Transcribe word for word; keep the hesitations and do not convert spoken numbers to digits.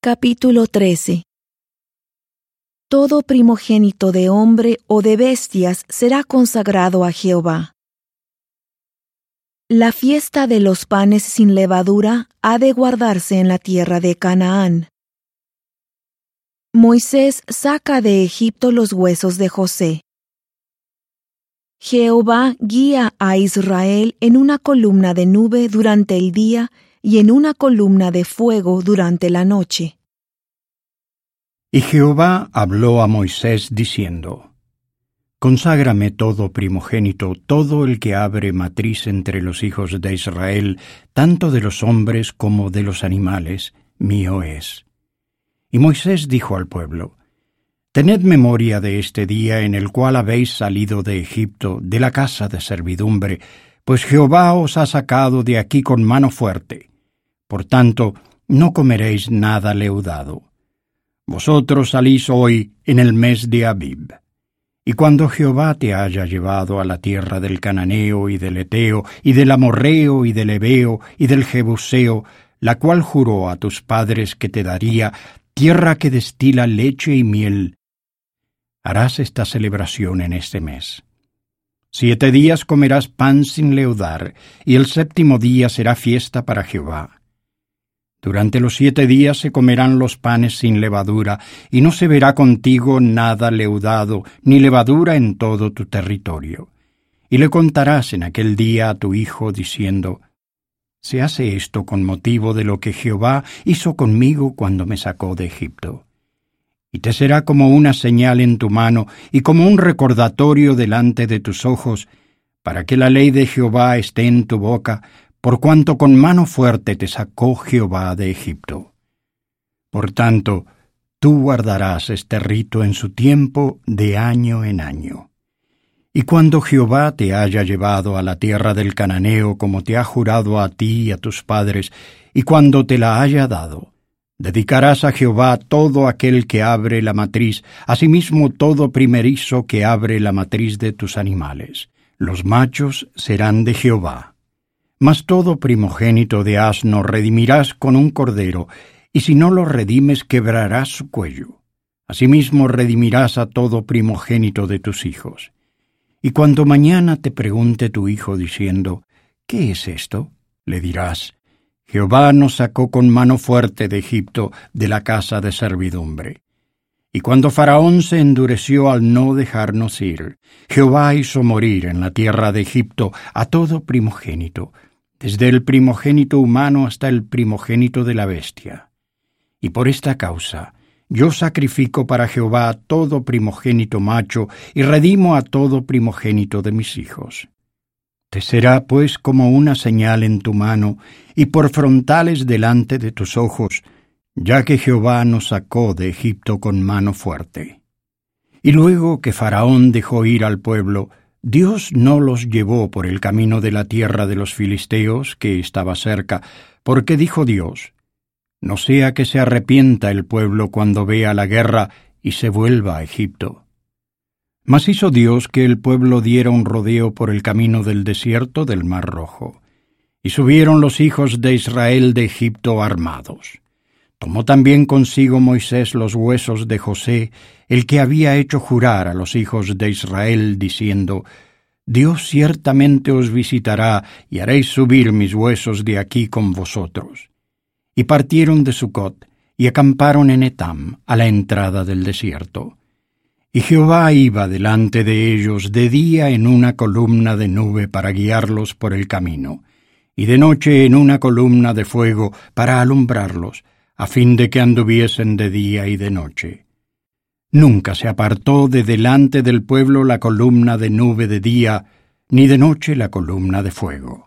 Capítulo trece. Todo primogénito de hombre o de bestias será consagrado a Jehová. La fiesta de los panes sin levadura ha de guardarse en la tierra de Canaán. Moisés saca de Egipto los huesos de José. Jehová guía a Israel en una columna de nube durante el día y en una columna de fuego durante la noche. Y Jehová habló a Moisés diciendo: Conságrame todo primogénito, todo el que abre matriz entre los hijos de Israel, tanto de los hombres como de los animales, mío es. Y Moisés dijo al pueblo: Tened memoria de este día en el cual habéis salido de Egipto, de la casa de servidumbre, pues Jehová os ha sacado de aquí con mano fuerte. Por tanto, no comeréis nada leudado. Vosotros salís hoy en el mes de Abib. Y cuando Jehová te haya llevado a la tierra del Cananeo y del Eteo, y del Amorreo y del Heveo y del Jebuseo, la cual juró a tus padres que te daría, tierra que destila leche y miel, harás esta celebración en este mes. Siete días comerás pan sin leudar, y el séptimo día será fiesta para Jehová. Durante los siete días se comerán los panes sin levadura, y no se verá contigo nada leudado, ni levadura en todo tu territorio. Y le contarás en aquel día a tu hijo, diciendo: Se hace esto con motivo de lo que Jehová hizo conmigo cuando me sacó de Egipto. Y te será como una señal en tu mano, y como un recordatorio delante de tus ojos, para que la ley de Jehová esté en tu boca, por cuanto con mano fuerte te sacó Jehová de Egipto. Por tanto, tú guardarás este rito en su tiempo de año en año. Y cuando Jehová te haya llevado a la tierra del Cananeo, como te ha jurado a ti y a tus padres, y cuando te la haya dado, dedicarás a Jehová todo aquel que abre la matriz, asimismo todo primerizo que abre la matriz de tus animales. Los machos serán de Jehová. Mas todo primogénito de asno redimirás con un cordero, y si no lo redimes quebrarás su cuello. Asimismo redimirás a todo primogénito de tus hijos. Y cuando mañana te pregunte tu hijo diciendo: ¿Qué es esto?, le dirás: Jehová nos sacó con mano fuerte de Egipto, de la casa de servidumbre. Y cuando Faraón se endureció al no dejarnos ir, Jehová hizo morir en la tierra de Egipto a todo primogénito, desde el primogénito humano hasta el primogénito de la bestia. Y por esta causa yo sacrifico para Jehová a todo primogénito macho, y redimo a todo primogénito de mis hijos. Te será pues como una señal en tu mano, y por frontales delante de tus ojos, ya que Jehová nos sacó de Egipto con mano fuerte. Y luego que Faraón dejó ir al pueblo, Dios no los llevó por el camino de la tierra de los filisteos, que estaba cerca, porque dijo Dios: No sea que se arrepienta el pueblo cuando vea la guerra y se vuelva a Egipto. Mas hizo Dios que el pueblo diera un rodeo por el camino del desierto del Mar Rojo, y subieron los hijos de Israel de Egipto armados. Tomó también consigo Moisés los huesos de José, el que había hecho jurar a los hijos de Israel, diciendo: Dios ciertamente os visitará, y haréis subir mis huesos de aquí con vosotros. Y partieron de Sucot, y acamparon en Etam, a la entrada del desierto. Y Jehová iba delante de ellos de día en una columna de nube para guiarlos por el camino, y de noche en una columna de fuego para alumbrarlos, a fin de que anduviesen de día y de noche. Nunca se apartó de delante del pueblo la columna de nube de día, ni de noche la columna de fuego.